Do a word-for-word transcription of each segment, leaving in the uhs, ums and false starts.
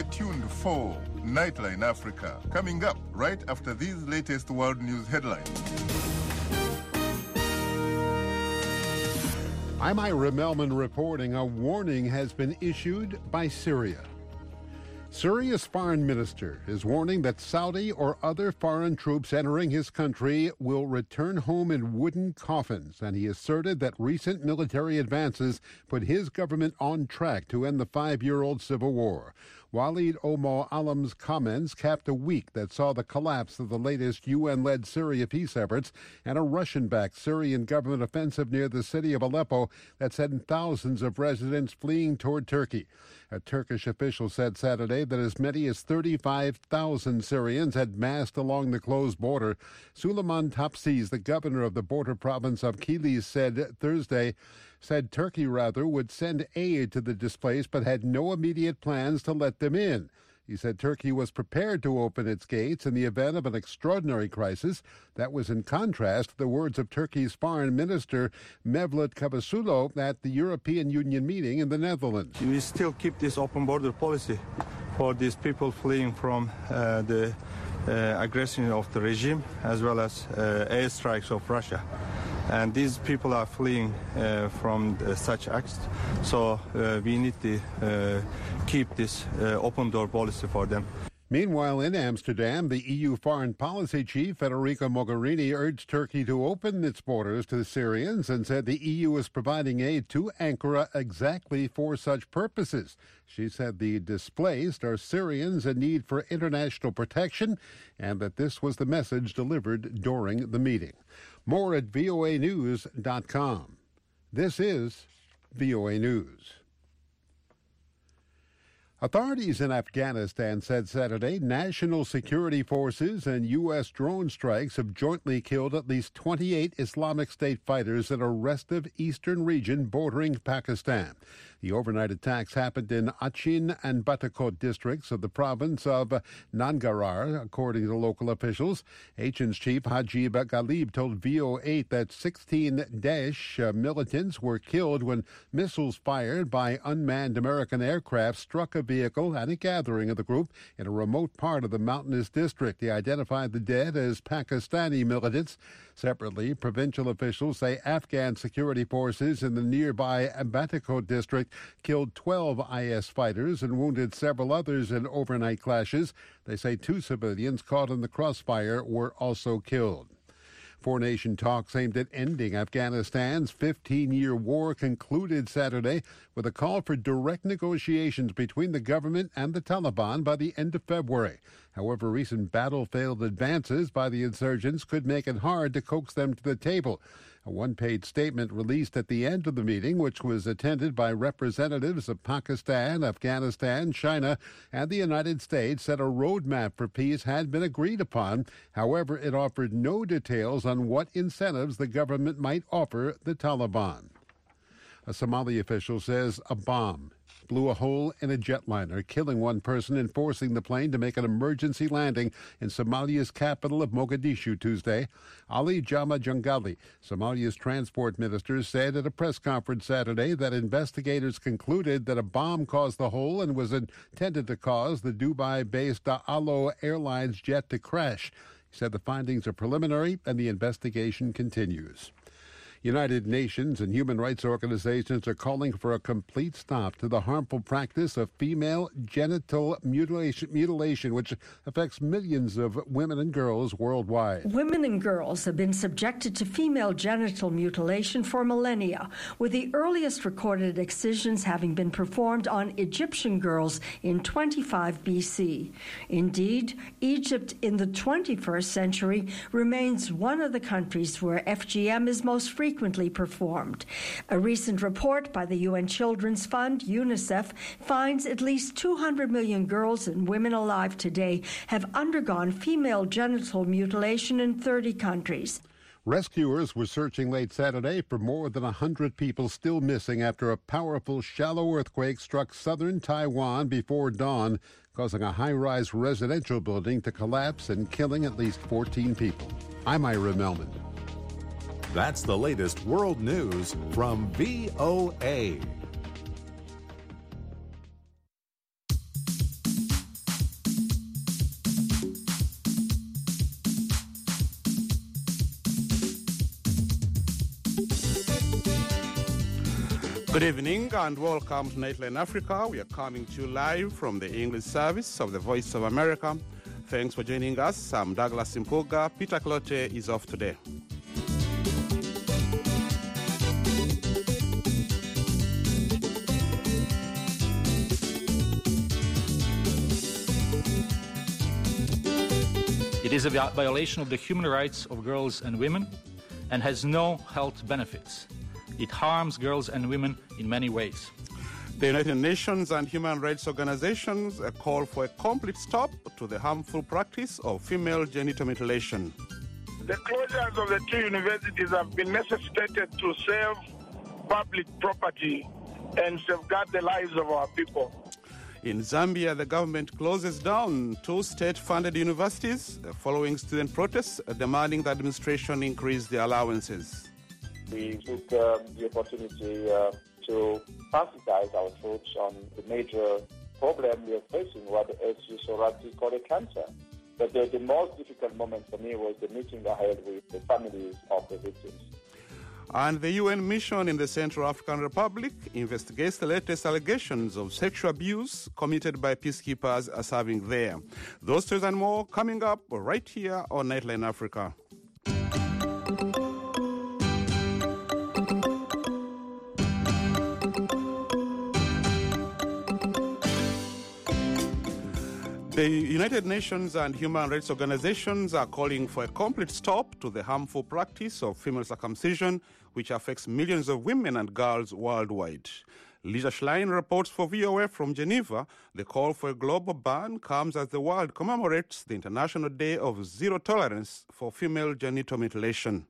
Stay tuned for Nightline Africa, coming up right after these latest world news headlines. I'm Ira Melman reporting. A warning has been issued by Syria. Syria's foreign minister is warning that Saudi or other foreign troops entering his country will return home in wooden coffins, and he asserted that recent military advances put his government on track to end the five-year-old civil war. Walid Omo-Alam's comments capped a week that saw the collapse of the latest U N-led Syria peace efforts and a Russian-backed Syrian government offensive near the city of Aleppo that sent thousands of residents fleeing toward Turkey. A Turkish official said Saturday that as many as thirty-five thousand Syrians had massed along the closed border. Suleiman Tapsiz, the governor of the border province of Kilis, said Thursday, said Turkey, rather, would send aid to the displaced but had no immediate plans to let them in. He said Turkey was prepared to open its gates in the event of an extraordinary crisis. That was in contrast to the words of Turkey's foreign minister, Mevlut Cavusoglu, at the European Union meeting in the Netherlands. We still keep this open border policy for these people fleeing from uh, the uh, aggression of the regime, as well as uh, airstrikes of Russia. And these people are fleeing uh, from uh, such acts, so uh, we need to uh, keep this uh, open door policy for them. Meanwhile, in Amsterdam, the E U foreign policy chief, Federica Mogherini, urged Turkey to open its borders to the Syrians and said the E U is providing aid to Ankara exactly for such purposes. She said the displaced are Syrians in need for international protection and that this was the message delivered during the meeting. More at V O A news dot com. This is V O A News. Authorities in Afghanistan said Saturday national security forces and U S drone strikes have jointly killed at least twenty-eight Islamic State fighters in a restive eastern region bordering Pakistan. The overnight attacks happened in Achin and Batakot districts of the province of Nangarhar, according to local officials. Achin's chief Hajib Ghalib told V O eight that sixteen Daesh militants were killed when missiles fired by unmanned American aircraft struck a vehicle at a gathering of the group in a remote part of the mountainous district. He identified the dead as Pakistani militants. Separately, provincial officials say Afghan security forces in the nearby Batakot district killed twelve I S fighters and wounded several others in overnight clashes. They say two civilians caught in the crossfire were also killed. Four-nation talks aimed at ending Afghanistan's fifteen-year war concluded Saturday with a call for direct negotiations between the government and the Taliban by the end of February. However, recent battlefield advances by the insurgents could make it hard to coax them to the table. A one-page statement released at the end of the meeting, which was attended by representatives of Pakistan, Afghanistan, China, and the United States, said a roadmap for peace had been agreed upon. However, it offered no details on what incentives the government might offer the Taliban. A Somali official says a bomb blew a hole in a jetliner, killing one person and forcing the plane to make an emergency landing in Somalia's capital of Mogadishu Tuesday. Ali Jama Jangali, Somalia's transport minister, said at a press conference Saturday that investigators concluded that a bomb caused the hole and was intended to cause the Dubai-based Alo Airlines jet to crash. He said the findings are preliminary and the investigation continues. United Nations and human rights organizations are calling for a complete stop to the harmful practice of female genital mutilation, mutilation, which affects millions of women and girls worldwide. Women and girls have been subjected to female genital mutilation for millennia, with the earliest recorded excisions having been performed on Egyptian girls in twenty-five B C. Indeed, Egypt in the twenty-first century remains one of the countries where F G M is most frequent. frequently performed. A recent report by the U N Children's Fund, UNICEF, finds at least two hundred million girls and women alive today have undergone female genital mutilation in thirty countries. Rescuers were searching late Saturday for more than one hundred people still missing after a powerful shallow earthquake struck southern Taiwan before dawn, causing a high-rise residential building to collapse and killing at least fourteen people. I'm Ira Melman. That's the latest world news from V O A. Good evening and welcome to Nightline Africa. We are coming to you live from the English service of the Voice of America. Thanks for joining us. I'm Douglas Impuga. Peter Clote is off today. It is a violation of the human rights of girls and women and has no health benefits. It harms girls and women in many ways. The United Nations and human rights organizations call for a complete stop to the harmful practice of female genital mutilation. The closures of the two universities have been necessitated to save public property and safeguard the lives of our people. In Zambia, the government closes down two state-funded universities following student protests demanding the administration increase the allowances. We took um, the opportunity uh, to sensitize our troops on the major problem we are facing, what as you so rightly call it cancer. But the, the most difficult moment for me was the meeting I had with the families of the victims. And the U N mission in the Central African Republic investigates the latest allegations of sexual abuse committed by peacekeepers serving there. Those stories and more coming up right here on Nightline Africa. The United Nations and human rights organizations are calling for a complete stop to the harmful practice of female circumcision, which affects millions of women and girls worldwide. Lisa Schlein reports for V O A from Geneva. The call for a global ban comes as the world commemorates the International Day of Zero Tolerance for Female Genital Mutilation.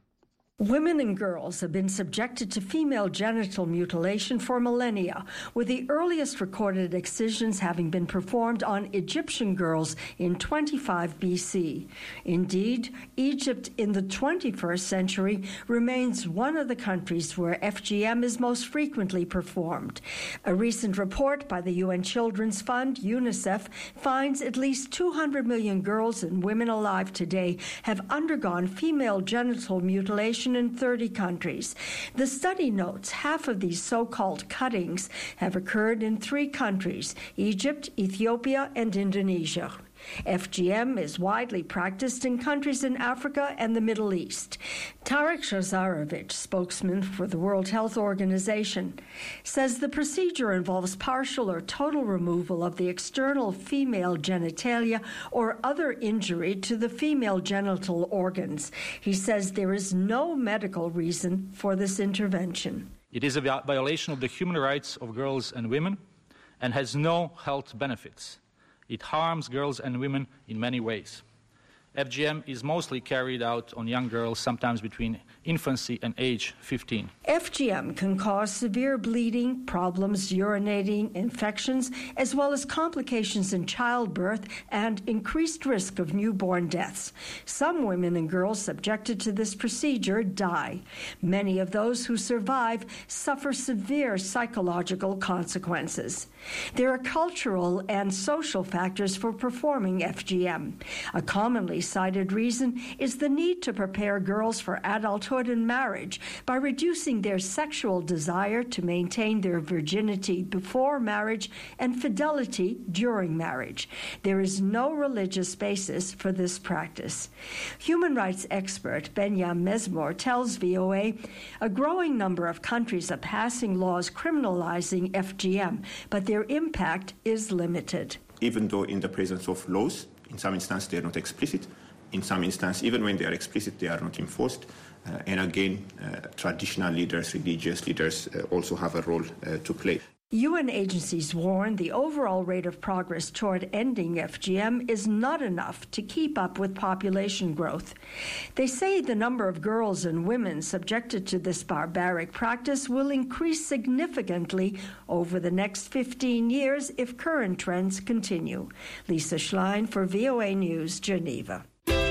Women and girls have been subjected to female genital mutilation for millennia, with the earliest recorded excisions having been performed on Egyptian girls in twenty-five B C. Indeed, Egypt in the twenty-first century remains one of the countries where F G M is most frequently performed. A recent report by the U N Children's Fund, UNICEF, finds at least two hundred million girls and women alive today have undergone female genital mutilation in thirty countries. The study notes half of these so-called cuttings have occurred in three countries: Egypt, Ethiopia, and Indonesia. F G M is widely practiced in countries in Africa and the Middle East. Tarek Shazarovich, spokesman for the World Health Organization, says the procedure involves partial or total removal of the external female genitalia or other injury to the female genital organs. He says there is no medical reason for this intervention. It is a violation of the human rights of girls and women and has no health benefits. It harms girls and women in many ways. F G M is mostly carried out on young girls, sometimes between infancy and age fifteen. F G M can cause severe bleeding, problems urinating, infections, as well as complications in childbirth and increased risk of newborn deaths. Some women and girls subjected to this procedure die. Many of those who survive suffer severe psychological consequences. There are cultural and social factors for performing F G M. A commonly cited reason is the need to prepare girls for adulthood and marriage by reducing their sexual desire to maintain their virginity before marriage and fidelity during marriage. There is no religious basis for this practice. Human rights expert Benyam Mesmor tells V O A a growing number of countries are passing laws criminalizing F G M, but their impact is limited. Even though in the presence of laws, in some instances they are not explicit. In some instances, even when they are explicit, they are not enforced. Uh, and again, uh, traditional leaders, religious leaders uh, also have a role uh, to play. U N agencies warn the overall rate of progress toward ending F G M is not enough to keep up with population growth. They say the number of girls and women subjected to this barbaric practice will increase significantly over the next fifteen years if current trends continue. Lisa Schlein for V O A News, Geneva.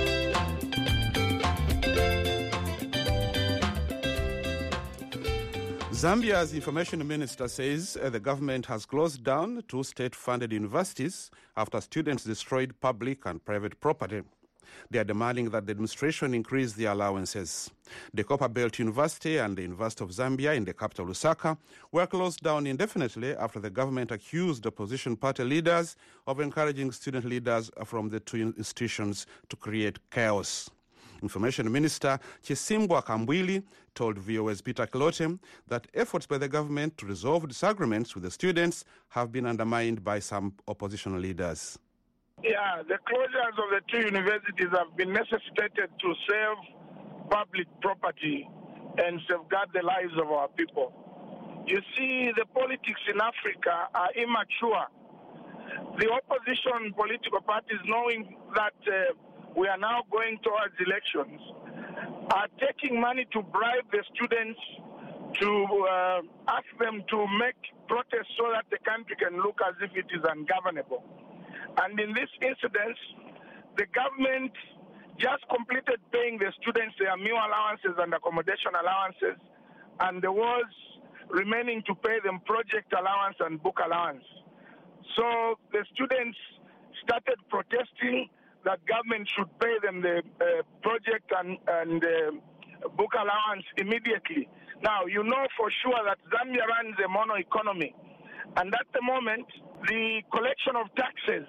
Zambia's information minister says uh, the government has closed down two state-funded universities after students destroyed public and private property. They are demanding that the administration increase the allowances. The Copperbelt University and the University of Zambia in the capital Lusaka were closed down indefinitely after the government accused opposition party leaders of encouraging student leaders from the two institutions to create chaos. Information Minister Chisimbwa Kambwili told V O A's Peter Kilote that efforts by the government to resolve disagreements with the students have been undermined by some opposition leaders. Yeah, the closures of the two universities have been necessitated to save public property and safeguard the lives of our people. You see, the politics in Africa are immature. The opposition political parties, knowing that uh, we are now going towards elections, are taking money to bribe the students to uh, ask them to make protests so that the country can look as if it is ungovernable. And in this incident, the government just completed paying the students their meal allowances and accommodation allowances, and there was remaining to pay them project allowance and book allowance. So the students started protesting that government should pay them the uh, project and, and uh, book allowance immediately. Now, you know for sure that Zambia runs a mono economy, and at the moment, the collection of taxes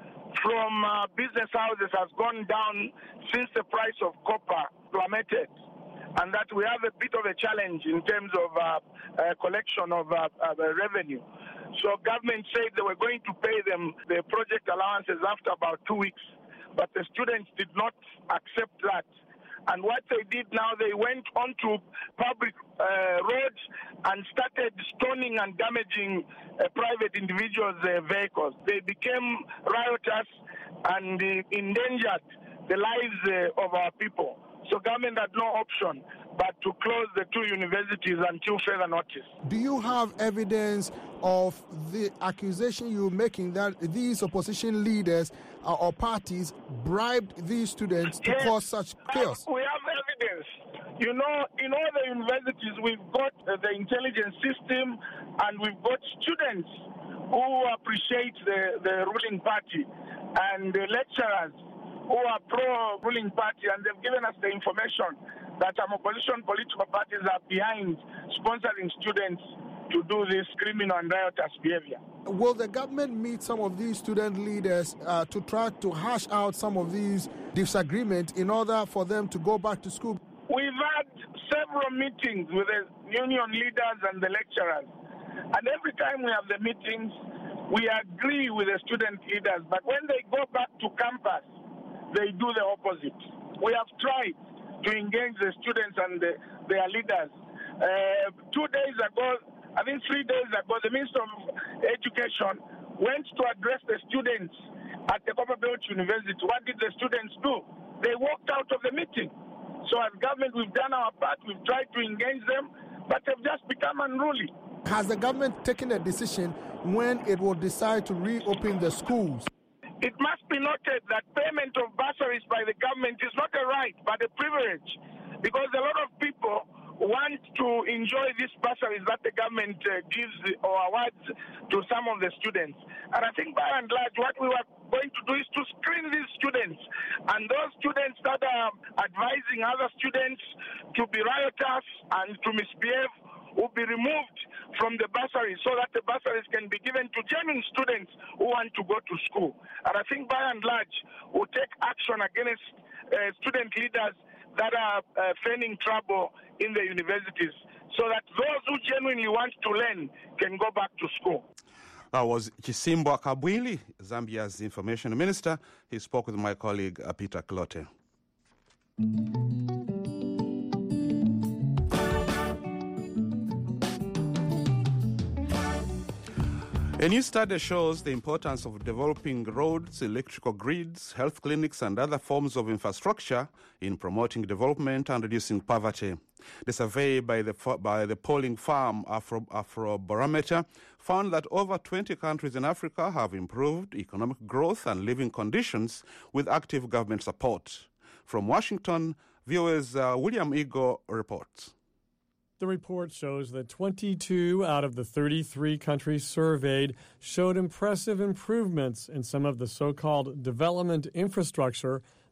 from uh, business houses has gone down since the price of copper plummeted, and that we have a bit of a challenge in terms of uh, uh, collection of uh, uh, revenue. So government said they were going to pay them the project allowances after about two weeks, but the students did not accept that. And what they did now, they went onto public uh, roads and started stoning and damaging uh, private individuals' uh, vehicles. They became riotous and uh, endangered the lives uh, of our people. So government had no option but to close the two universities until further notice. Do you have evidence of the accusation you're making that these opposition leaders uh, or parties bribed these students to yes, cause such chaos? Uh, we have evidence. You know, in all the universities, we've got uh, the intelligence system, and we've got students who appreciate the, the ruling party, and the lecturers who are pro-ruling party, and they've given us the information that some opposition political parties are behind sponsoring students to do this criminal and riotous behavior. Will the government meet some of these student leaders uh, to try to hash out some of these disagreements in order for them to go back to school? We've had several meetings with the union leaders and the lecturers, and every time we have the meetings, we agree with the student leaders, but when they go back to campus, they do the opposite. We have tried to engage the students and the, their leaders. Uh, two days ago, I think three days ago, the Minister of Education went to address the students at the Copperbelt University. What did the students do? They walked out of the meeting. So as government, we've done our part. We've tried to engage them, but they've just become unruly. Has the government taken a decision when it will decide to reopen the schools? It must be noted that payment of bursaries by the government is not a right, but a privilege, because a lot of people want to enjoy these bursaries that the government uh, gives or awards to some of the students. And I think by and large, what we were going to do is to screen these students, and those students that are advising other students to be riotous and to misbehave will be removed from the bursaries so that the bursaries can be given to genuine students who want to go to school. And I think by and large, we'll take action against uh, student leaders that are uh, feigning trouble in the universities so that those who genuinely want to learn can go back to school. That was Chisimbwa Kambwili, Zambia's information minister. He spoke with my colleague uh, Peter Kilote. A new study shows the importance of developing roads, electrical grids, health clinics, and other forms of infrastructure in promoting development and reducing poverty. The survey by the, by the polling firm Afro, Afrobarometer found that over twenty countries in Africa have improved economic growth and living conditions with active government support. From Washington, V O A's uh, William Ego reports. The report shows that twenty-two out of the thirty-three countries surveyed showed impressive improvements in some of the so-called development infrastructure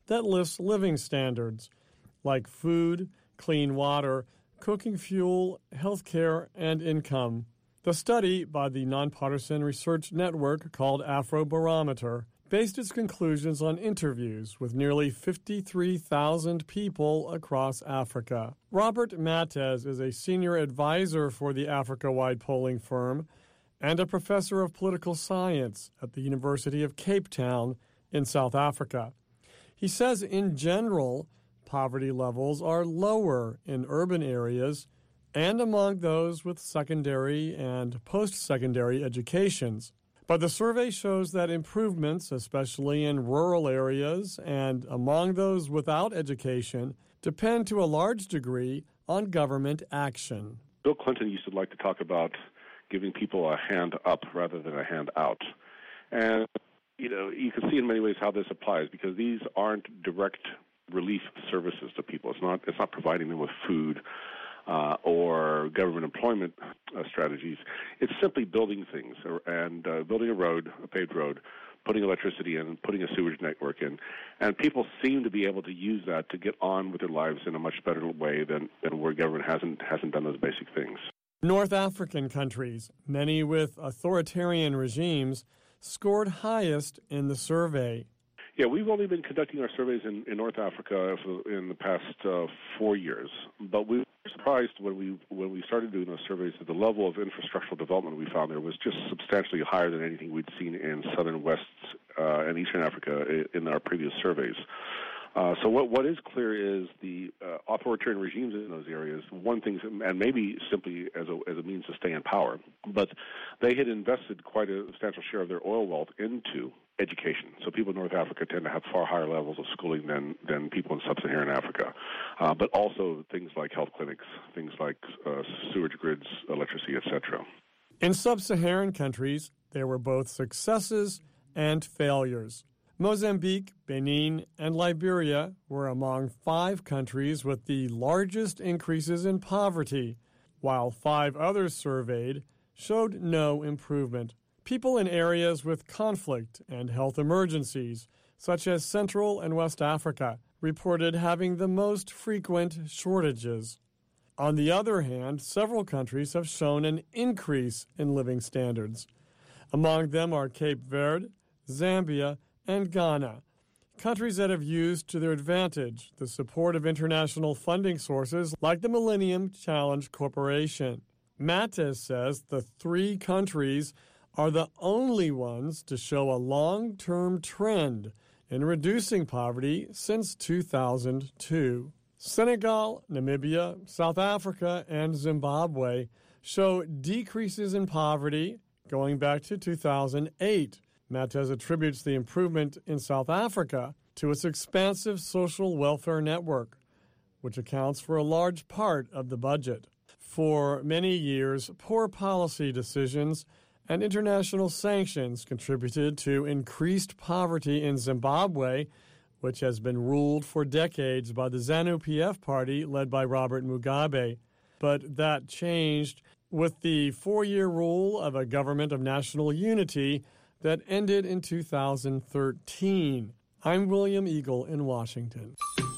that lists living standards like food, clean water, cooking fuel, health care, and income. The study by the nonpartisan research network called Afrobarometer based its conclusions on interviews with nearly fifty-three thousand people across Africa. Robert Matthes is a senior advisor for the Africa-wide polling firm and a professor of political science at the University of Cape Town in South Africa. He says in general, poverty levels are lower in urban areas and among those with secondary and post-secondary educations. But the survey shows that improvements, especially in rural areas and among those without education, depend to a large degree on government action. Bill Clinton used to like to talk about giving people a hand up rather than a hand out. And, you know, you can see in many ways how this applies because these aren't direct relief services to people. It's not, it's not providing them with food Uh, or government employment uh, strategies. It's simply building things and uh, building a road, a paved road, putting electricity in, putting a sewage network in. And people seem to be able to use that to get on with their lives in a much better way than, than where government hasn't hasn't done those basic things. North African countries, many with authoritarian regimes, scored highest in the survey. Yeah, we've only been conducting our surveys in, in North Africa in the past uh, four years, but we were surprised when we when we started doing those surveys that the level of infrastructural development we found there was just substantially higher than anything we'd seen in Southern, West, uh, and Eastern Africa in our previous surveys. Uh, so what what is clear is the uh, authoritarian regimes in those areas, one thing, and maybe simply as a as a means to stay in power, but they had invested quite a substantial share of their oil wealth into education. So people in North Africa tend to have far higher levels of schooling than, than people in sub-Saharan Africa, uh, but also things like health clinics, things like uh, sewage grids, electricity, et cetera. In sub-Saharan countries, there were both successes and failures. Mozambique, Benin, and Liberia were among five countries with the largest increases in poverty, while five others surveyed showed no improvement. People in areas with conflict and health emergencies, such as Central and West Africa, reported having the most frequent shortages. On the other hand, several countries have shown an increase in living standards. Among them are Cape Verde, Zambia, and Ghana, countries that have used to their advantage the support of international funding sources like the Millennium Challenge Corporation. Matthes says the three countries are the only ones to show a long-term trend in reducing poverty since two thousand two. Senegal, Namibia, South Africa, and Zimbabwe show decreases in poverty going back to two thousand eight. Matthes attributes the improvement in South Africa to its expansive social welfare network, which accounts for a large part of the budget. For many years, poor policy decisions and international sanctions contributed to increased poverty in Zimbabwe, which has been ruled for decades by the ZANU-P F party led by Robert Mugabe. But that changed with the four-year rule of a government of national unity that ended in two thousand thirteen. I'm William Eagle in Washington.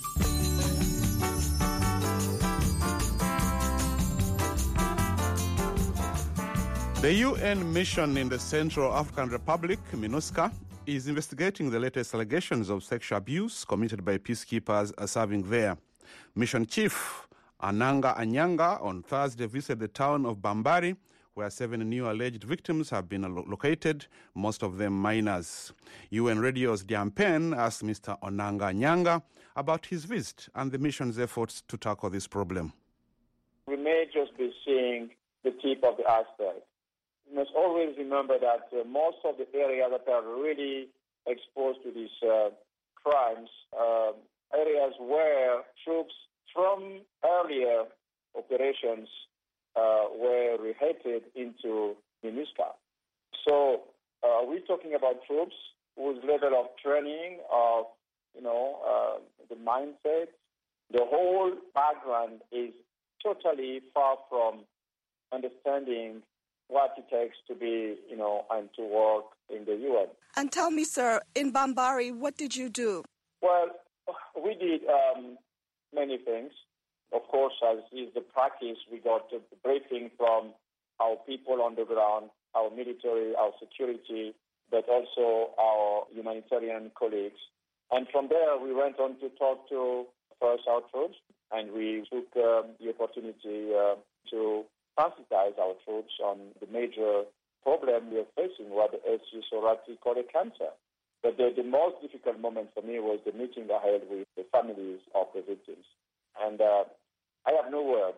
The U N mission in the Central African Republic, MINUSCA, is investigating the latest allegations of sexual abuse committed by peacekeepers serving there. Mission Chief Ananga Anyanga on Thursday visited the town of Bambari, where seven new alleged victims have been located, most of them minors. U N Radio's Diampen asked Mister Onanga Anyanga about his visit and the mission's efforts to tackle this problem. We may just be seeing the tip of the iceberg. We must always remember that uh, most of the areas that are really exposed to these uh, crimes are areas where troops from earlier operations uh, were reheaded into MINUSCA. So uh, we're talking about troops whose level of training, of you know, uh, the mindset, the whole background is totally far from understanding what it takes to be, you know, and to work in the U N. And tell me, sir, in Bambari, what did you do? Well, we did um, many things. Of course, as is the practice, we got a briefing from our people on the ground, our military, our security, but also our humanitarian colleagues. And from there, we went on to talk to first our troops, and we took um, the opportunity uh, to sensitize our troops on the major problem we are facing, what the S G Sorati called a cancer. But the, the most difficult moment for me was the meeting I had with the families of the victims. And uh, I have no words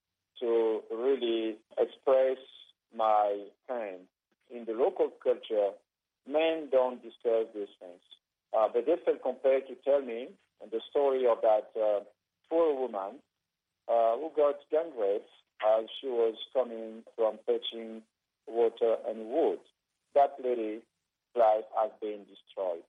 to really express my pain. In the local culture, men don't discuss these things. Uh, but they felt compelled to tell me the story of that uh, poor woman uh, who got gang raped as she was coming from fetching water and wood. That lady's life has been destroyed.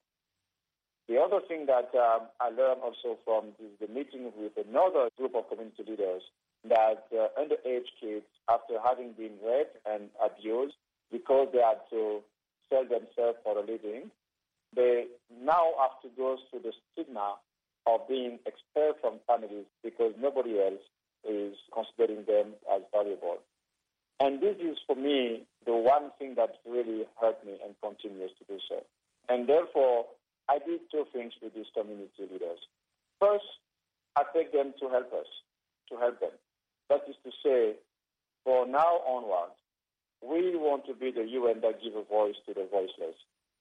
The other thing that um, I learned also from this, the meeting with another group of community leaders, that uh, underage kids, after having been raped and abused, because they had to sell themselves for a living, they now have to go through the stigma of being expelled from families because nobody else is considering them as valuable. And this is, for me, the one thing that really hurt me and continues to do so. And therefore, I did two things with these community leaders. First, I beg them to help us, to help them. That is to say, for now onwards, we want to be the U N that gives a voice to the voiceless.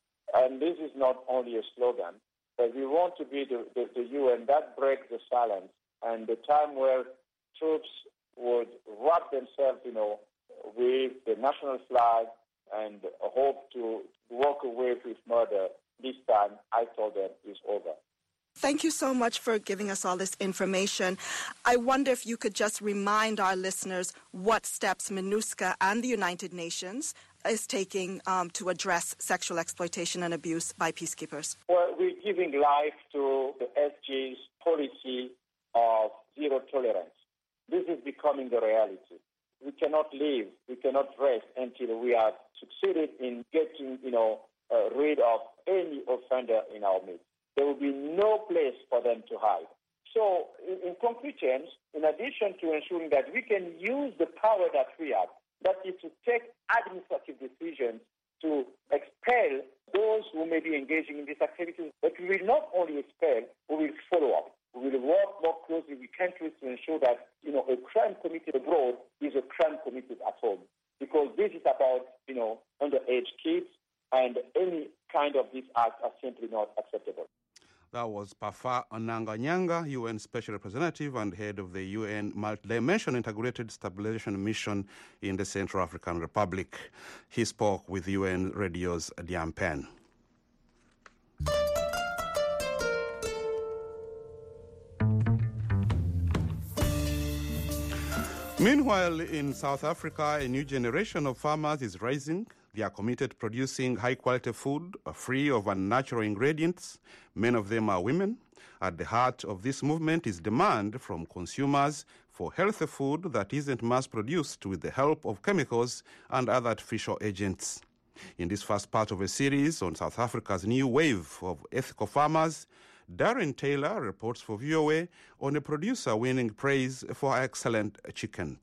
And this is not only a slogan, but we want to be the, the, the U N that breaks the silence, and the time where troops would wrap themselves, you know, with the national flag and hope to walk away with murder. This time, I told them, is over. Thank you so much for giving us all this information. I wonder if you could just remind our listeners what steps MINUSCA and the United Nations is taking um, to address sexual exploitation and abuse by peacekeepers. Well, we're giving life to the S G's policy of zero tolerance. This is becoming the reality. We cannot live, we cannot rest until we have succeeded in getting, you know, uh, rid of any offender in our midst. There will be no place for them to hide. So, in, in concrete terms, in addition to ensuring that we can use the power that we have, that is to take administrative decisions to expel those who may be engaging in these activities, but we will not only expel, we will follow up. We will work more closely with countries to ensure that, you know, a crime committed abroad is a crime committed at home. Because this is about, you know, underage kids, and any kind of these acts are simply not acceptable. That was Pafa Onanga-Nyanga, U N Special Representative and head of the U N Multi-Dimensional Integrated Stabilization Mission in the Central African Republic. He spoke with U N Radio's Diane Penn. Meanwhile, in South Africa, a new generation of farmers is rising. They are committed to producing high-quality food, free of unnatural ingredients. Many of them are women. At the heart of this movement is demand from consumers for healthy food that isn't mass-produced with the help of chemicals and other artificial agents. In this first part of a series on South Africa's new wave of ethical farmers, Darren Taylor reports for V O A on a producer winning praise for excellent chicken.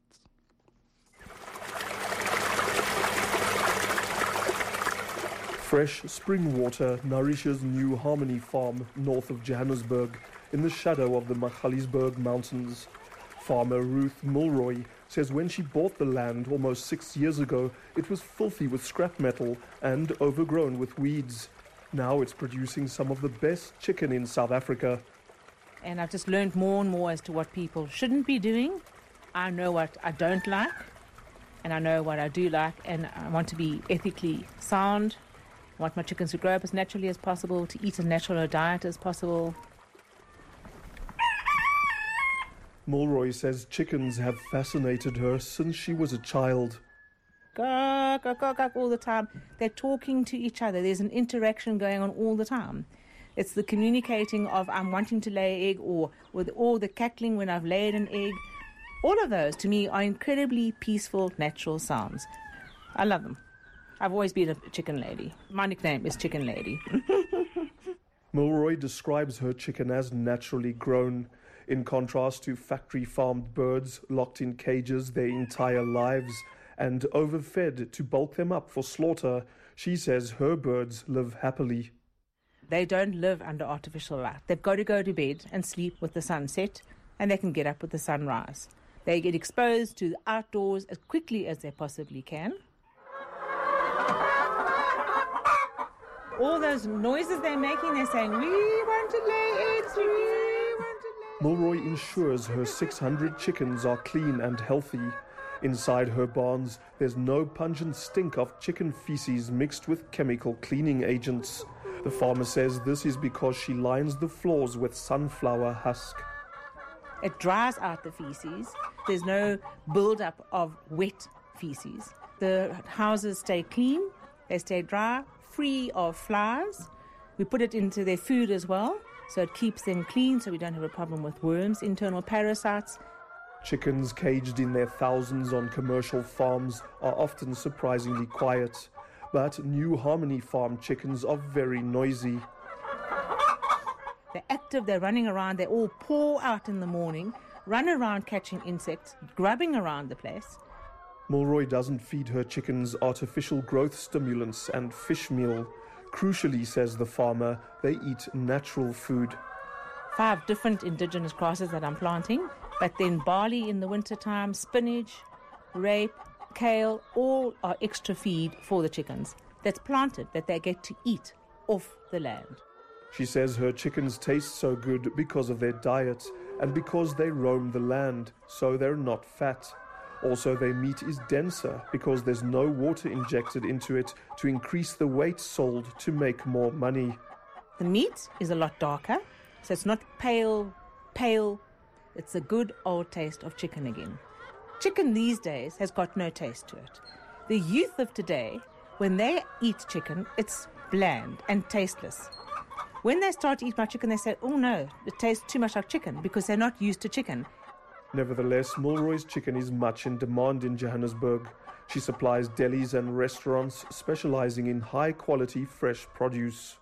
Fresh spring water nourishes New Harmony Farm north of Johannesburg in the shadow of the Magaliesberg Mountains. Farmer Ruth Mulroy says when she bought the land almost six years ago, it was filthy with scrap metal and overgrown with weeds. Now it's producing some of the best chicken in South Africa. And I've just learned more and more as to what people shouldn't be doing. I know what I don't like, and I know what I do like, and I want to be ethically sound. I want my chickens to grow up as naturally as possible, to eat as natural a diet as possible. Mulroy says chickens have fascinated her since she was a child. Gawk, gawk, gawk, gawk, all the time. They're talking to each other. There's an interaction going on all the time. It's the communicating of I'm wanting to lay an egg, or with all the cackling when I've laid an egg. All of those, to me, are incredibly peaceful, natural sounds. I love them. I've always been a chicken lady. My nickname is Chicken Lady. Mulroy describes her chicken as naturally grown, in contrast to factory-farmed birds locked in cages their entire lives and overfed to bulk them up for slaughter. She says her birds live happily. They don't live under artificial light. They've got to go to bed and sleep with the sunset, and they can get up with the sunrise. They get exposed to the outdoors as quickly as they possibly can. All those noises they're making, they're saying, we want to lay eggs, we want to lay... Mulroy ensures her six hundred chickens are clean and healthy. Inside her barns, there's no pungent stink of chicken feces mixed with chemical cleaning agents. The farmer says this is because she lines the floors with sunflower husk. It dries out the feces. There's no build-up of wet feces. The houses stay clean, they stay dry, free of flies. We put it into their food as well, so it keeps them clean, so we don't have a problem with worms, internal parasites. Chickens caged in their thousands on commercial farms are often surprisingly quiet, but New Harmony Farm chickens are very noisy. They're active, they're running around, they all pour out in the morning, run around catching insects, grubbing around the place. Mulroy doesn't feed her chickens artificial growth stimulants and fish meal. Crucially, says the farmer, they eat natural food. Five different indigenous grasses that I'm planting, but then barley in the wintertime, spinach, rape, kale, all are extra feed for the chickens. That's planted that they get to eat off the land. She says her chickens taste so good because of their diet and because they roam the land, so they're not fat. Also, their meat is denser because there's no water injected into it to increase the weight sold to make more money. The meat is a lot darker, so it's not pale, pale. It's a good old taste of chicken again. Chicken these days has got no taste to it. The youth of today, when they eat chicken, it's bland and tasteless. When they start to eat my chicken, they say, oh no, it tastes too much like chicken, because they're not used to chicken. Nevertheless, Mulroy's chicken is much in demand in Johannesburg. She supplies delis and restaurants specializing in high-quality fresh produce.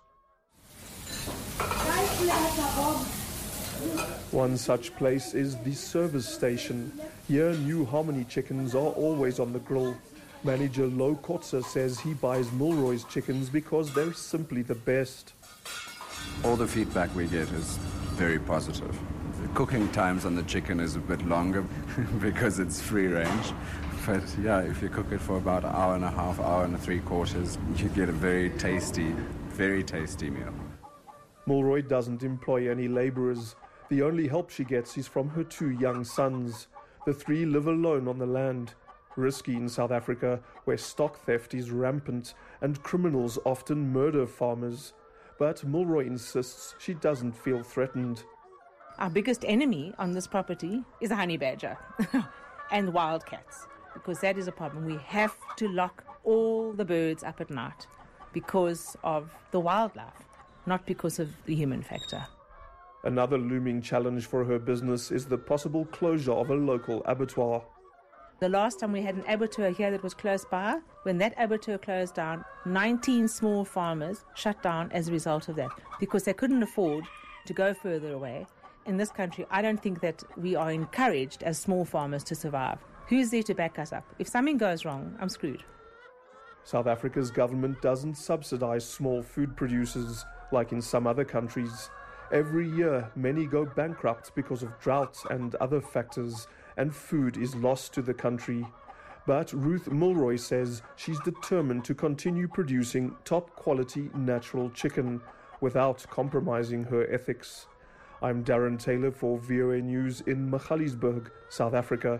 One such place is the service station. Here, New Harmony chickens are always on the grill. Manager Lo Kotze says he buys Mulroy's chickens because they're simply the best. All the feedback we get is very positive. The cooking times on the chicken is a bit longer because it's free range. But yeah, if you cook it for about an hour and a half, hour and three quarters, you get a very tasty, very tasty meal. Mulroy doesn't employ any laborers. The only help she gets is from her two young sons. The three live alone on the land. Risky in South Africa, where stock theft is rampant and criminals often murder farmers. But Mulroy insists she doesn't feel threatened. Our biggest enemy on this property is a honey badger and wildcats, because that is a problem. We have to lock all the birds up at night because of the wildlife, not because of the human factor. Another looming challenge for her business is the possible closure of a local abattoir. The last time we had an abattoir here that was close by, when that abattoir closed down, nineteen small farmers shut down as a result of that because they couldn't afford to go further away. In this country, I don't think that we are encouraged as small farmers to survive. Who's there to back us up? If something goes wrong, I'm screwed. South Africa's government doesn't subsidize small food producers like in some other countries. Every year, many go bankrupt because of drought and other factors, and food is lost to the country. But Ruth Mulroy says she's determined to continue producing top-quality natural chicken without compromising her ethics. I'm Darren Taylor for V O A News in Magaliesburg, South Africa.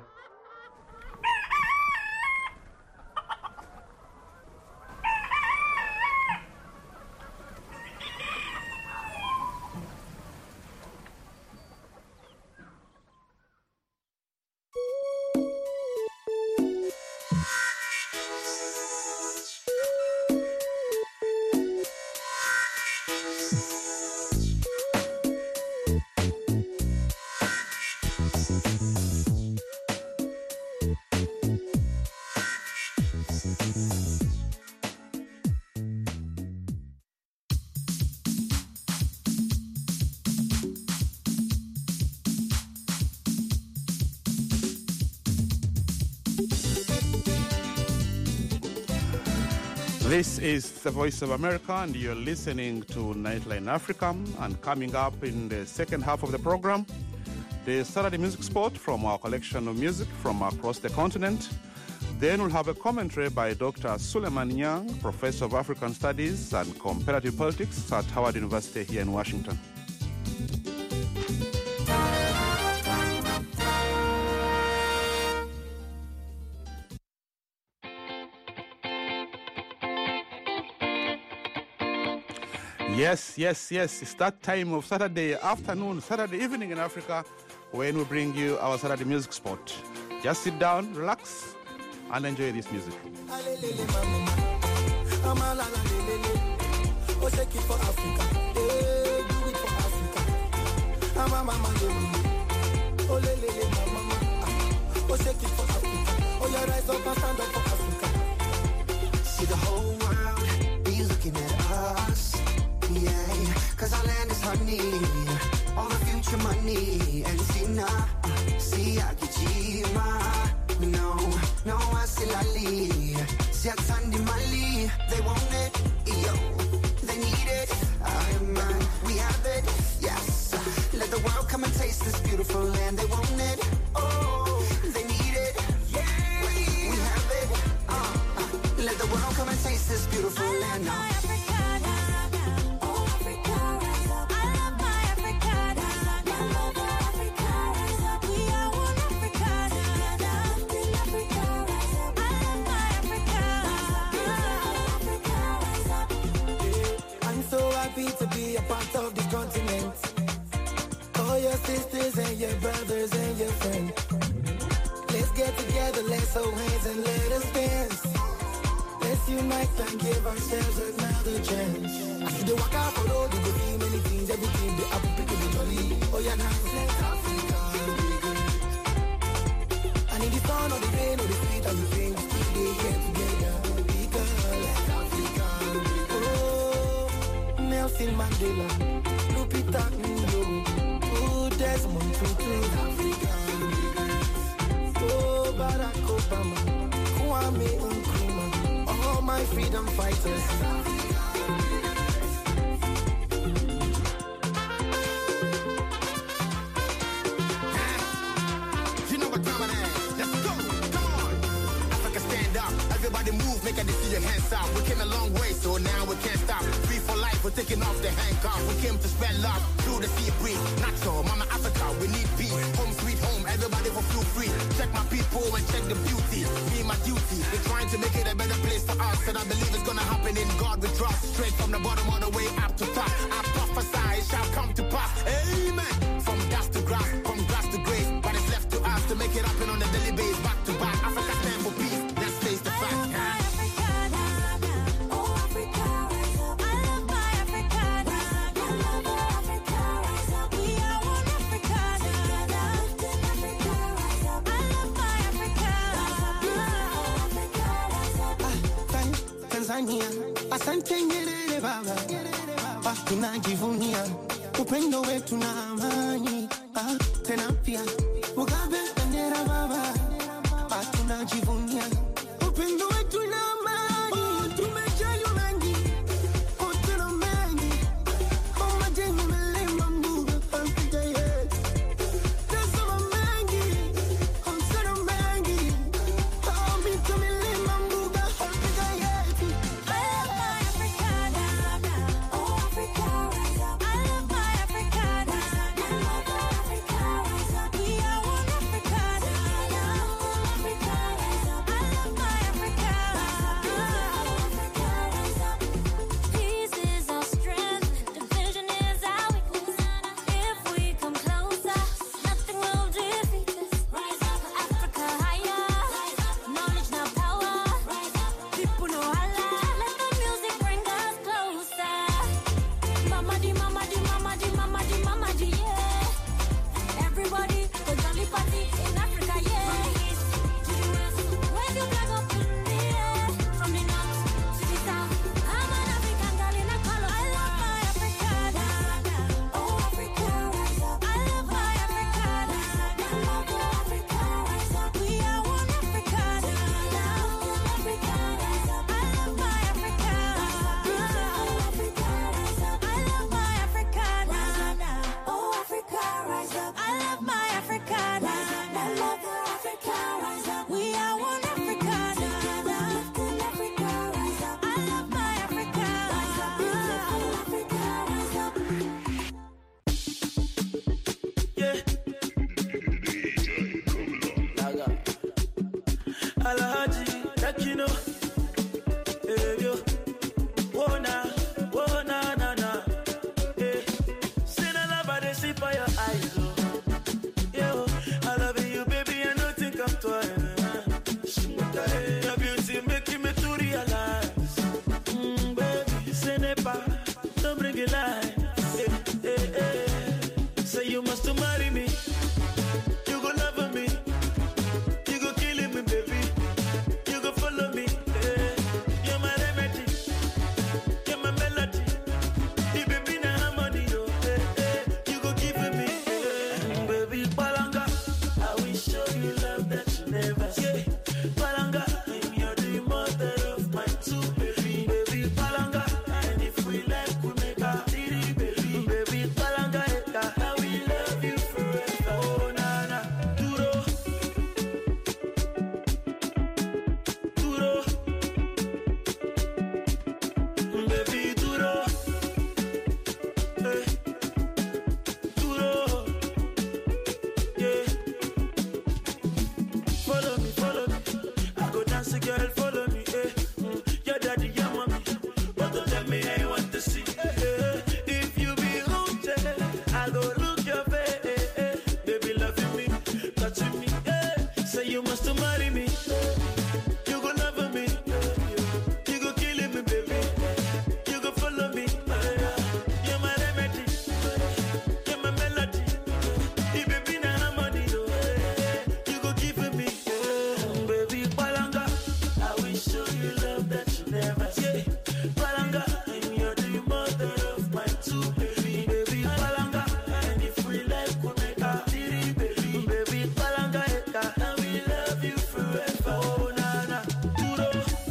This is the Voice of America, and you're listening to Nightline Africa. And coming up in the second half of the program, the Saturday Music Spot from our collection of music from across the continent. Then we'll have a commentary by Doctor Suleiman Nyang, Professor of African Studies and Comparative Politics at Howard University here in Washington. Yes, yes, yes. It's that time of Saturday afternoon, Saturday evening in Africa, when we bring you our Saturday Music Spot. Just sit down, relax, and enjoy this music. See the whole world be looking at us. Yeah, cause our land is honey, all the future money, and see now, see Akijima, no, no, I still Ali, see Atandi Mali, they want it, yo, they need it, I man, we have it, yes, let the world come and taste this beautiful land, they want it, oh, they need it, yeah, we, we have it, uh, uh, let the world come and taste this beautiful land now. To be a part of this continent, all your sisters and your brothers and your friends, let's get together, let's hold hands and let us dance. Let's unite and give ourselves another chance. I see the walk out for road, you go see many things, everything, the apple picking the jolly. Oh yeah, now let Africa be great. And in the sun or the rain or the street or the thing, we still get together because let Africa be great. Nelson Mandela, Lupita Nyong'o, oh Desmond Tutu, oh Barack Obama, Kwame Nkrumah, all my freedom fighters. You know what time it is? Let's go, come on. Africa stand up, everybody move, make a decision, hands up. We came a long way, so now we can't stop. Free for life, we're taking off the handcuff. We came to spread love through the sea breeze. Natural, Mama Africa, we need peace. Home sweet home, everybody for feel free. Check my people and check the beauty. Be my duty. We're trying to make it a better place for us, and I believe it's gonna happen in God we trust. Straight from the bottom all the way up to top. I prophesy it shall come to pass. Amen. From dust to grass, from grass to grace, but it's left to us to make it happen on a daily basis. Back to back, Africa stand for peace. Let's face the fact. Tanzania, asante Nyerere baba, tunajivunia upendo wetu na amani, ah, tena pia Mugabe bendera baba, tunajivunia upendo wetu na amani, tumejaliwa mengi, tuna mengi, oh majengo milima mbuga Afrika yetu, tazama mengi, oh tuna mengi, oh mito milima mbuga Afrika yetu. to marry me. You go love me. You go kill me, baby. You go follow me. Yeah. You're my remedy. You're my melody. You baby na harmony, yo. Hey, hey. You go give me, yeah. Baby Palanga, I will show you love that you never see. Palanga, I'm your the mother of my two baby. Baby Palanga, and if we like, we make a titty, baby. Baby Palanga, I will love you forever. Oh na na, duro, duro, baby duro, hey, duro, yeah. Follow me, follow me. I go dance, girl, follow me. Eh. Mm. Your daddy, your mommy, but don't tell me I want to see. Eh. If you be haunted, I go look your face. Eh, eh. Baby, loving me, touching me. Eh. Say you must marry me. You go love me. You go kill me, baby. You go follow me. You're my remedy. You're my melody. You baby na harmony, oh. You go give me, yeah. Baby Palanga, I will show you love that you never see. Palanga, I'm your the mother of my two baby. Baby Palanga, and if we like, we make a titty, baby. Baby Palanga, I will love you forever. Oh na na, duro.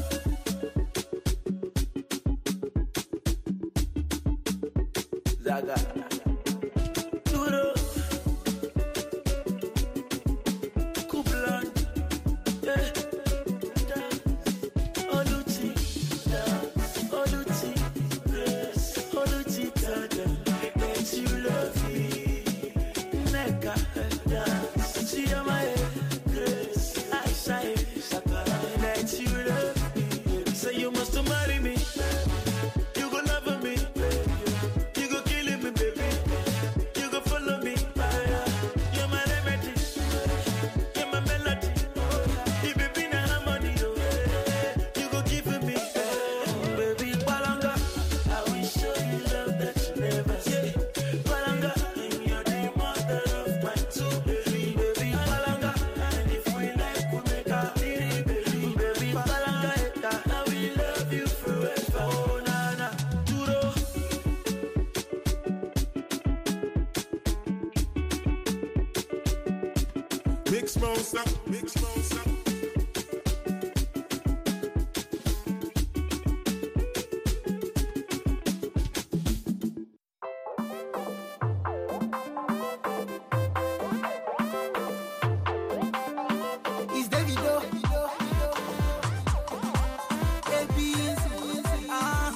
Zaga, duro. Kublan, yeah. Oluti, dance. Oluti, grace. Oluti, tada. Let you love me. Neka, dance. She am my grace. I shine, shakara. Let you love me. Say you must marry me. You go love me. You go kill me, baby. You go follow me. You're my remedy. You're my melody. You baby na harmony, oh. You go give me, baby Palanga. I will show you love that you never see. Palanga, I'm your the mother of my two baby. Baby Palanga, and if we like, we make a titty, baby. Baby Palanga, I will love you forever. Oh na na, duro. Mix monster, mix monster. It's Davido. A B C. Ah.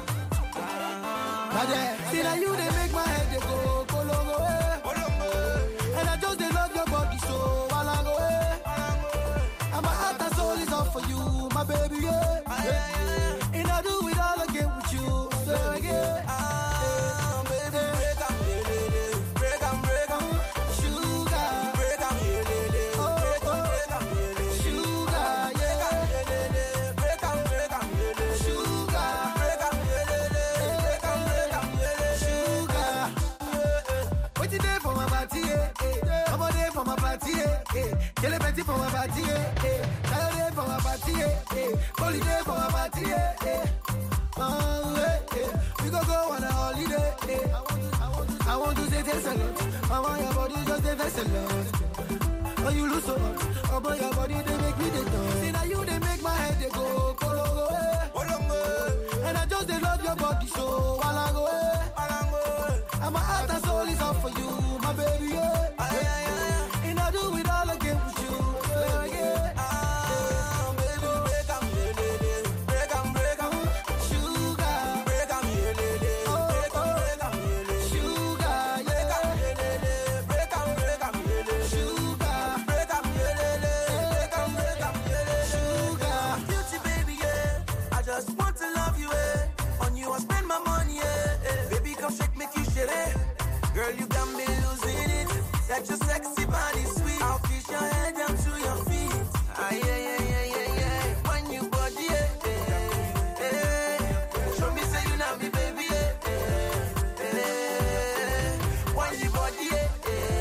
Ah. See now you they make my head they go kolongo eh. And I just they love your body so walango eh. And my heart and soul is all for you, my baby yeah. yeah. And I do it all again with you, so again. Ah, baby, break up, break up, break up, sugar, break up, break up, break up, sugar, yeah, break up, break up, sugar, break up, break up, break up, sugar. What you do for my party? I'm a day for my party. Kill a petty for my party. Saturday for my party. Holiday for my party. Oh, yeah. We go go on a holiday. I want to say thanks a lot. I want your body just a thanks a lot. Oh, you lose so much. Oh, boy, your body they make me the dance. See now you they make my head they go kolongo eh. And I just they love your body so walango eh. And my heart and soul is all for you, my baby yeah. And I do it all again with you, so yeah. Ah, baby, break up, break up, break up, sugar, break up, break up, break up, sugar, yeah, break up, break up, sugar, break up, break up, break up, sugar, beauty baby yeah. I just want to love you eh. On you I spend my money yeah. Baby come shake make you shit eh. Girl you got me losing it. That your sexy body sweet. I'll kiss your head down to your feet. Ah, yeah, yeah, yeah, yeah, yeah. When you body, yeah, yeah, yeah. Show me say you love me, baby, yeah, yeah, yeah. When you body, yeah, yeah.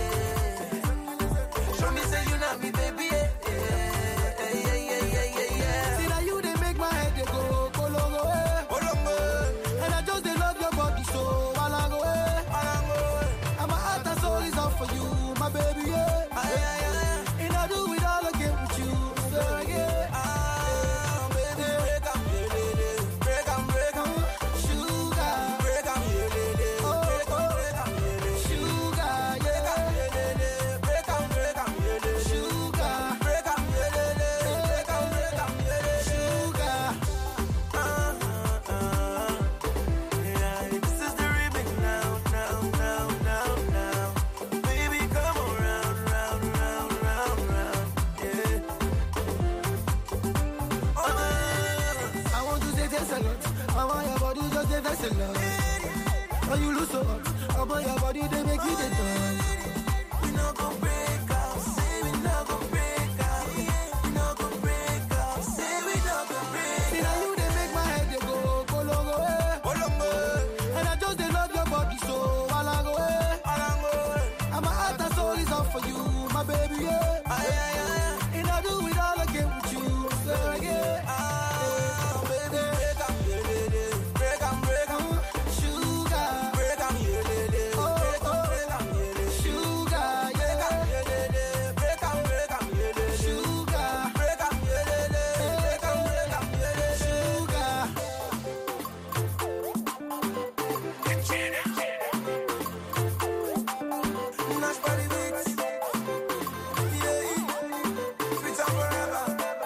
the vessel love. When you lose so much, how about your body, they make you the dance. We no go break up, say we no go break up. We no go break up, say we no go break up. See now you they make my head they go, go long way, go long way. And I just they love your body so, I long way, I long way. And my heart and soul is all for you, my baby, yeah. Aye, aye, aye. And I do it all again with you, so yeah. Ah, baby, break up, yeah, yeah, yeah. Break up, break up, sugar. Break up, yeah, yeah, yeah. Oh, break up, break up, yeah, yeah. Sugar, yeah, yeah, yeah. Break up, break up, yeah, yeah. Sugar, break up, yeah, yeah, yeah. Break up, break up, yeah, yeah. Sugar. Nash body beats, yeah, beats on forever.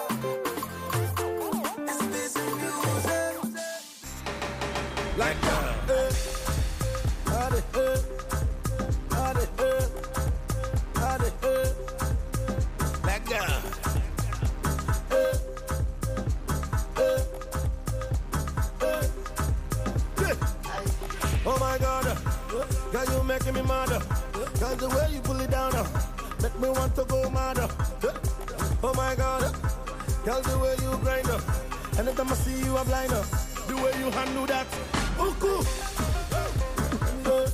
It's this music, like that. Eh, ade, eh, ade, eh, ade, eh, like that. Eh, eh, eh, eh. Oh my God, girl, you making me mad. Cause the way you pull it down, uh, make me want to go mad. uh. Oh my God, girl, the way you grind up. Anytime I see you, I'm blind up. The way you handle that. Oh, cool. Uh, uh,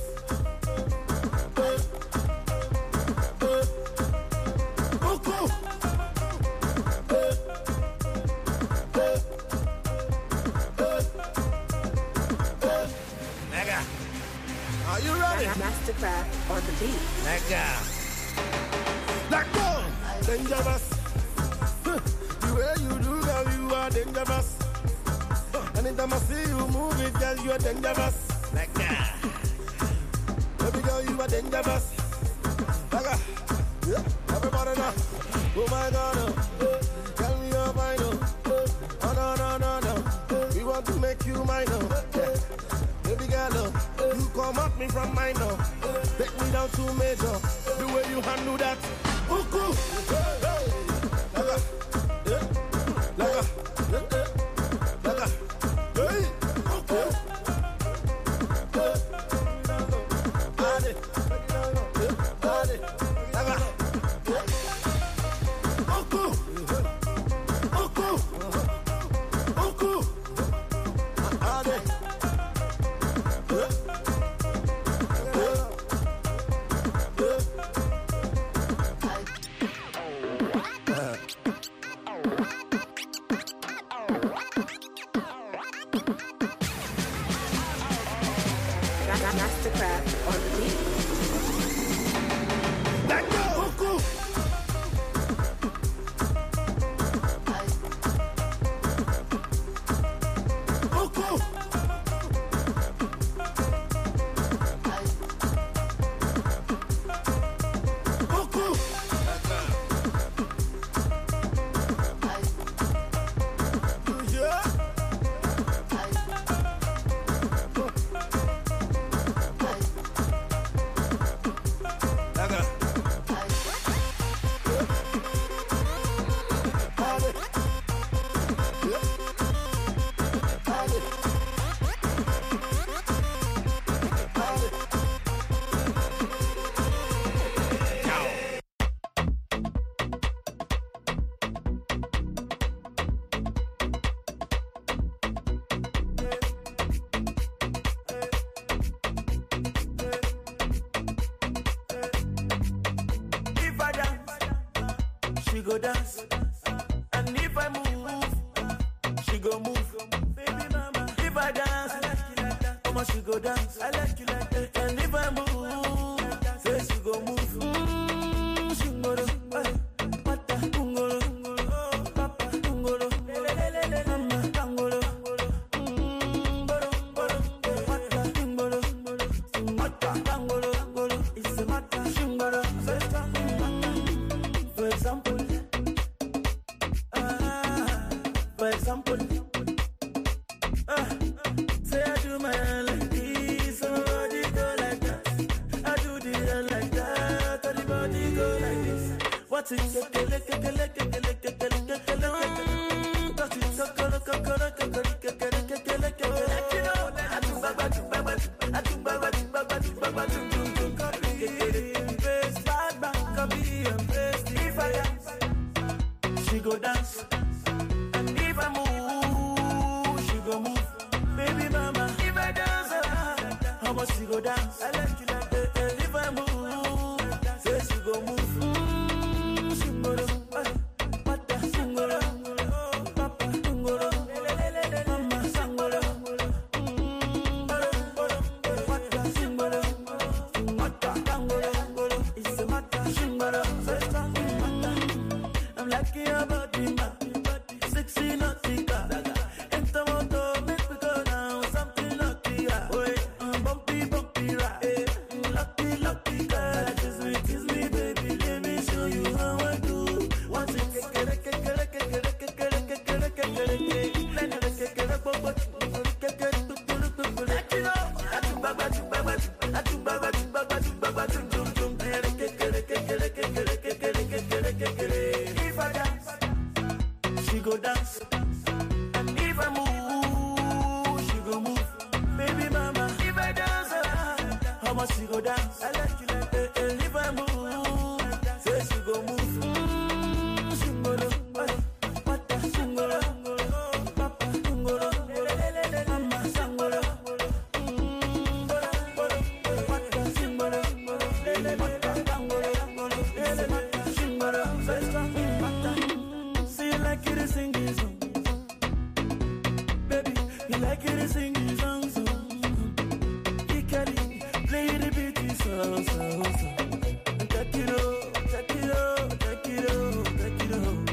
uh. Oh, cool. Uh, uh, uh, uh. Nigga, are you ready? Mastercraft on the beat. Nigga. Let go. Dangerous. Huh. The way you do, girl, you are dangerous. Huh. Anytime I see you move it, girl, you are dangerous. Nigga. Baby girl, you are dangerous. Nigga. Yeah. Everybody now. Oh my God. Uh. Tell me your mind. Uh. Oh no, no, no, no. We want to make you mine. Uh. Yeah. Baby girl, uh. You come at me from minor. Take me down to major. The way you handle that. Oh, cool. Hey, hey. Laga. Yeah. Laga. Yeah, yeah. Laga. Hey. Okay. Hey. Ade. Yeah. Ade. Laga. Yeah. Oh, cool. Oh, cool. Oh, cool. Ade. Yeah. Mastercraft on the beat. Let go. Oh, cool. Oh, cool. Oh, cool. Yeah. Laga. If I dance, she go dance. And if I move, she go move. Baby mama. If I dance, I like you like that. Mama, she go dance. I like you like that. And if I move, say she go move. Mm, she go do. Pata, kungolo. Papa, kungolo. Mama, kangolo. Mm, boro, boro. Pata, kungolo. Mata, kangolo. It's a mata, shingolo. For example, ah, for example, ah, say I do my hair like this, somebody go like that. I do the hair like that, or the body go like this. What is it? Kele, kele, kele, kele, kele, kele, kele. Touch it, kokoro, kokoro, kokoro, kele, kele, kele, kele. You know that I do bagba chum chum chum. Kekere paste, bad bad copy and paste. If I dance, she go dance. And if I move, she go move. Baby mama, if I dance, how much she go dance? I like you like that. And if I move, say she go move. Mm, she go do. Mata singolo, papa singolo, mama singolo. Mm, mata singolo, mata singolo. It's a mata singolo. I'm lucky about the man, sexy nautica. Enter motor, make me go down, something lucky. I'm bumpy, bumpy, right? Lucky, lucky girl. Kiss me, kiss me, baby. Let me show you how I do. Once it get get get get get get get get get get get get get. Then you get get get pop pop. Get get to to to to. Let you know. Let you baba, you baba, let you baba, you baba, you baba, jum jum jum. Get get get get get get get get get get get get. If I dance, she go dance. And if I move, she go move. Baby mama, if I dance, how much she go dance? I like you like that. And if I move, say she go move. Mm, she go do. Mata singolo, papa singolo, mama singolo. Mm, mata singolo, mata singolo, singolo. See you like you to sing this song, baby. You like you to sing this song, so you can play the beat, so so so. Take it up, take it up, take it up, take it up.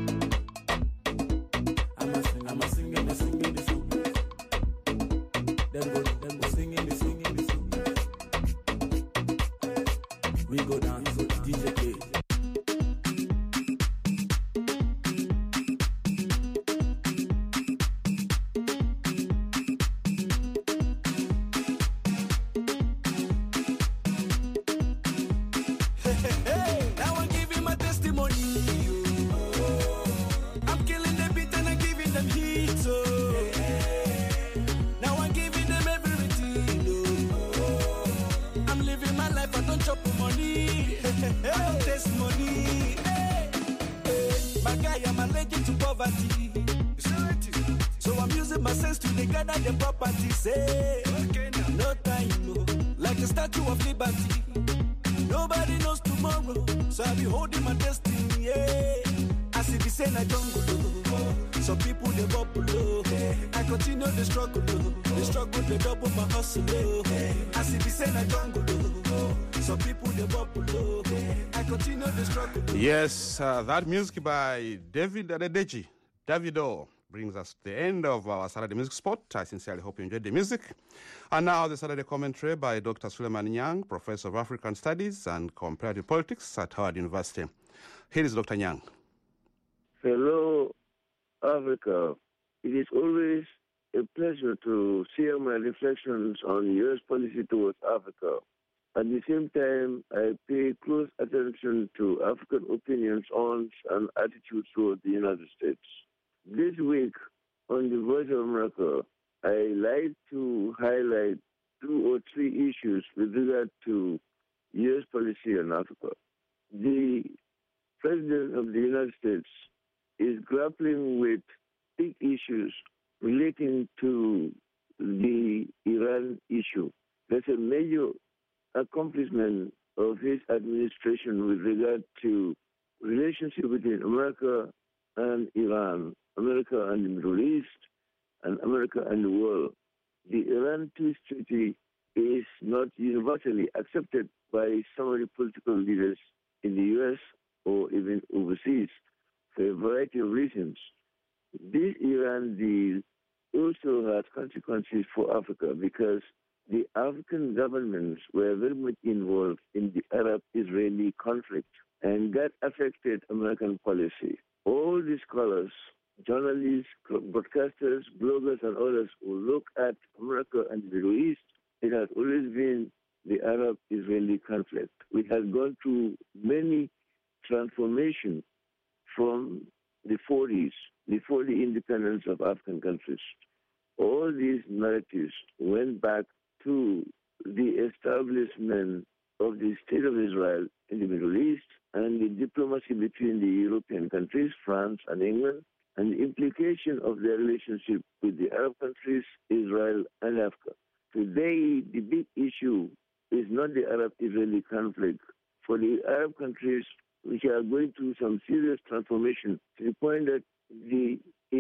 I'm a sing, I'm a singing, a singing this song. Them go, them go singing, this singing this song. We go dance, D J play. Hey, now I'm giving my testimony. I'm killing the beat and I'm giving them heat. So now I'm giving them everything. Oh. I'm living my life, I don't chop for money. I don't taste money. Hey, my guy, I'm allergic to poverty. So I'm using my sense to they gather the properties. Hey, no time, no. Like a statue of liberty. Nobody knows tomorrow, so I'll be holding my destiny, yeah. I see the same I don't go. Some people they bubble, oh. I continue the struggle, oh. The struggle they double my hustle, oh. I see the same I don't go. Some people they bubble, oh. I continue the struggle. Yes, uh, that music by David Adedeji, Davido, brings us to the end of our Saturday Music Spot. I sincerely hope you enjoyed the music. And now the Saturday commentary by Doctor Suleiman Nyang, Professor of African Studies and Comparative Politics at Howard University. Here is Doctor Nyang. Hello, Africa. It is always a pleasure to share my reflections on U S policy towards Africa. At the same time, I pay close attention to African opinions on and attitudes toward the United States. This week on the Voice of America, I like to highlight two or three issues with regard to U S policy on Africa. The President of the United States is grappling with big issues relating to the Iran issue. That's a major accomplishment of his administration with regard to relationship between America and Iran, America and the Middle East, and America and the world. The Iran Peace Treaty is not universally accepted by some of the political leaders in the U S or even overseas for a variety of reasons. This Iran deal also has consequences for Africa because the African governments were very much involved in the Arab-Israeli conflict, and that affected American policy. All the scholars, journalists, broadcasters, bloggers, and others who look at America and the Middle East, it has always been the Arab-Israeli conflict. We have gone through many transformations from the forties, before the independence of African countries. All these narratives went back to the establishment of the State of Israel in the Middle East and the diplomacy between the European countries, France and England, and the implication of their relationship with the Arab countries, Israel and Africa. Today, the big issue is not the Arab-Israeli conflict. For the Arab countries, which are going through some serious transformation to the point that the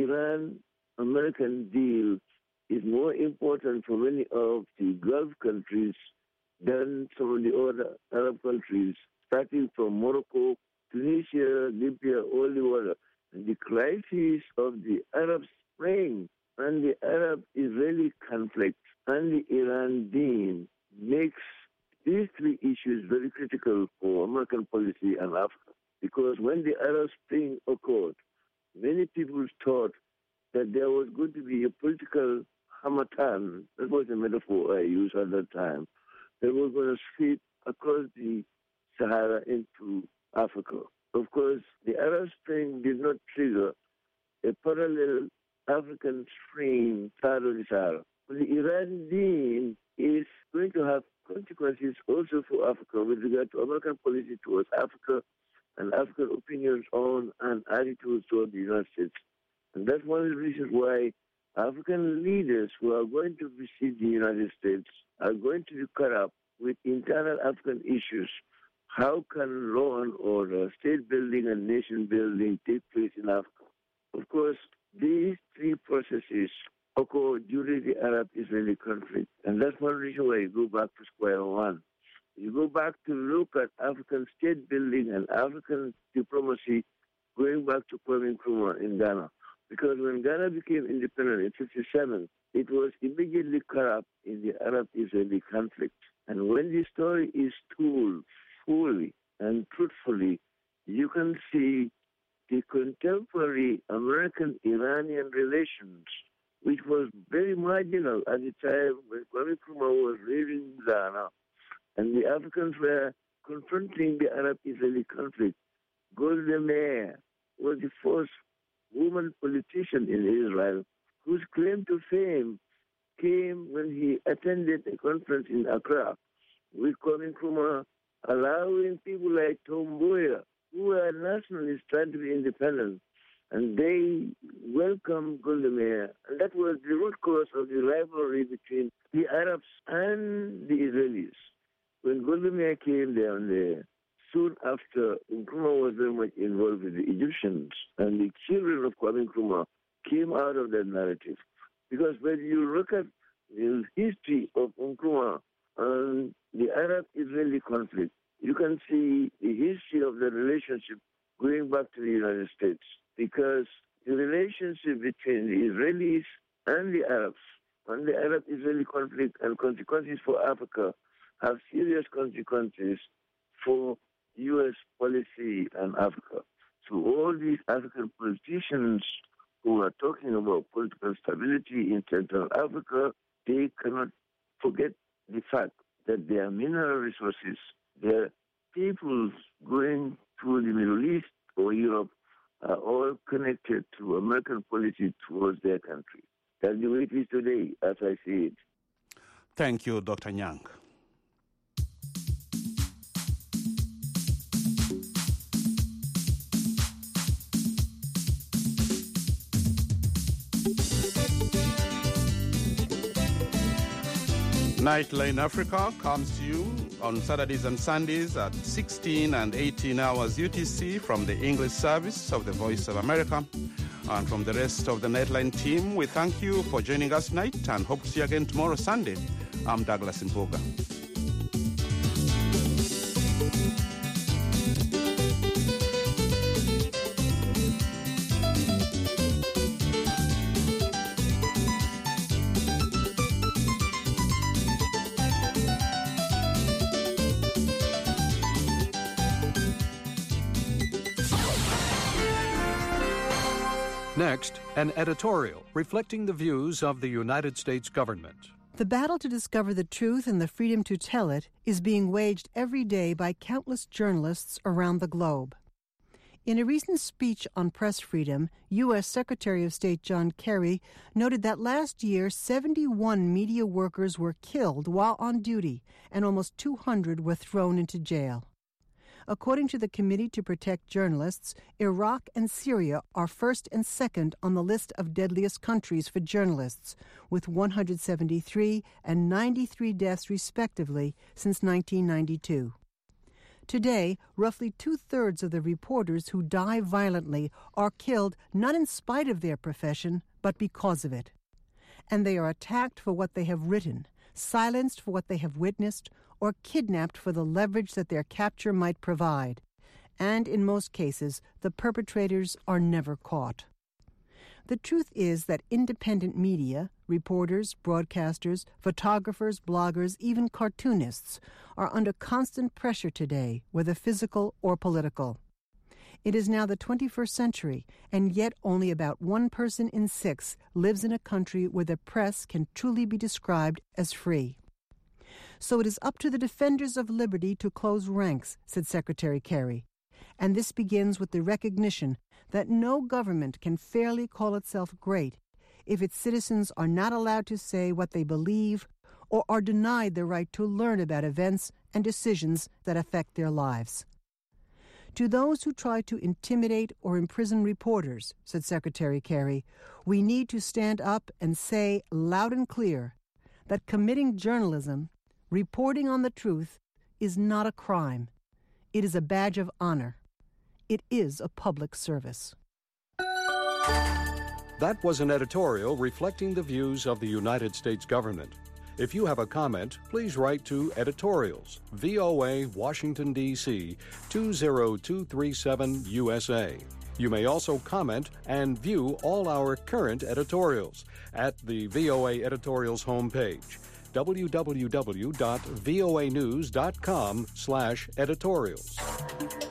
Iran-American deal is more important for many of the Gulf countries than some of the other Arab countries, starting from Morocco, Tunisia, Libya, all the other. And the crisis of the Arab Spring and the Arab-Israeli conflict and the Iran deal makes these three issues very critical for American policy and Africa. Because when the Arab Spring occurred, many people thought that there was going to be a political harmattan, that was a metaphor I used at that time, that was going to sweep across the Sahara into Africa. Of course, the Arab Spring did not trigger a parallel African Spring south of the Sahara. But the Iran deal is going to have consequences also for Africa with regard to American policy towards Africa and African opinions on and attitudes toward the United States. And that's one of the reasons why African leaders who are going to visit the United States are going to be caught up with internal African issues. How can law and order, state building and nation building take place in Africa? Of course, these three processes occur during the Arab-Israeli conflict. And that's one reason why you go back to square one. You go back to look at African state building and African diplomacy going back to Kwame Nkrumah in Ghana. Because when Ghana became independent in fifty-seven, it was immediately caught up in the Arab-Israeli conflict. And when the story is told fully and truthfully, you can see the contemporary American-Iranian relations, which was very marginal at the time when Kwame Nkrumah was leaving Ghana, and the Africans were confronting the Arab-Israeli conflict. Golda Meir was the first woman politician in Israel whose claim to fame came when he attended a conference in Accra with Kwame Nkrumah, allowing people like Tom Mboya, who were nationalists trying to be independent, and they welcomed Golda Meir. And that was the root cause of the rivalry between the Arabs and the Israelis. When Golda Meir came down there, soon after, Nkrumah was very much involved with the Egyptians, and the children of Kwame Nkrumah came out of that narrative. Because when you look at the history of Nkrumah and the Arab-Israeli conflict, you can see the history of the relationship going back to the United States. Because the relationship between the Israelis and the Arabs and the Arab-Israeli conflict and consequences for Africa have serious consequences for U S policy and Africa. So all these African politicians who are talking about political stability in Central Africa, they cannot forget the fact that their mineral resources, their peoples going to the Middle East or Europe are all connected to American policy towards their country. That's the way it is today, as I see it. Thank you, Doctor Nyang. Nightline Africa comes to you on Saturdays and Sundays at sixteen and eighteen hours U T C from the English service of the Voice of America. And from the rest of the Nightline team, we thank you for joining us tonight and hope to see you again tomorrow, Sunday. I'm Douglas Mpuga. Next, an editorial reflecting the views of the United States government. The battle to discover the truth and the freedom to tell it is being waged every day by countless journalists around the globe. In a recent speech on press freedom, U S Secretary of State John Kerry noted that last year seventy-one media workers were killed while on duty and almost two hundred were thrown into jail. According to the Committee to Protect Journalists, Iraq and Syria are first and second on the list of deadliest countries for journalists, with one hundred seventy-three and ninety-three deaths respectively since nineteen ninety-two. Today, roughly two-thirds of the reporters who die violently are killed not in spite of their profession, but because of it. And they are attacked for what they have written, silenced for what they have witnessed, or kidnapped for the leverage that their capture might provide. And in most cases, the perpetrators are never caught. The truth is that independent media, reporters, broadcasters, photographers, bloggers, even cartoonists, are under constant pressure today, whether physical or political. It is now the twenty-first century, and yet only about one person in six lives in a country where the press can truly be described as free. So it is up to the defenders of liberty to close ranks, said Secretary Kerry. And this begins with the recognition that no government can fairly call itself great if its citizens are not allowed to say what they believe or are denied the right to learn about events and decisions that affect their lives. To those who try to intimidate or imprison reporters, said Secretary Kerry, we need to stand up and say loud and clear that committing journalism, reporting on the truth, is not a crime. It is a badge of honor. It is a public service. That was an editorial reflecting the views of the United States government. If you have a comment, please write to Editorials, V O A, Washington, D C two zero two three seven U S A. You may also comment and view all our current editorials at the V O A Editorials homepage, w w w dot voa news dot com slash editorials.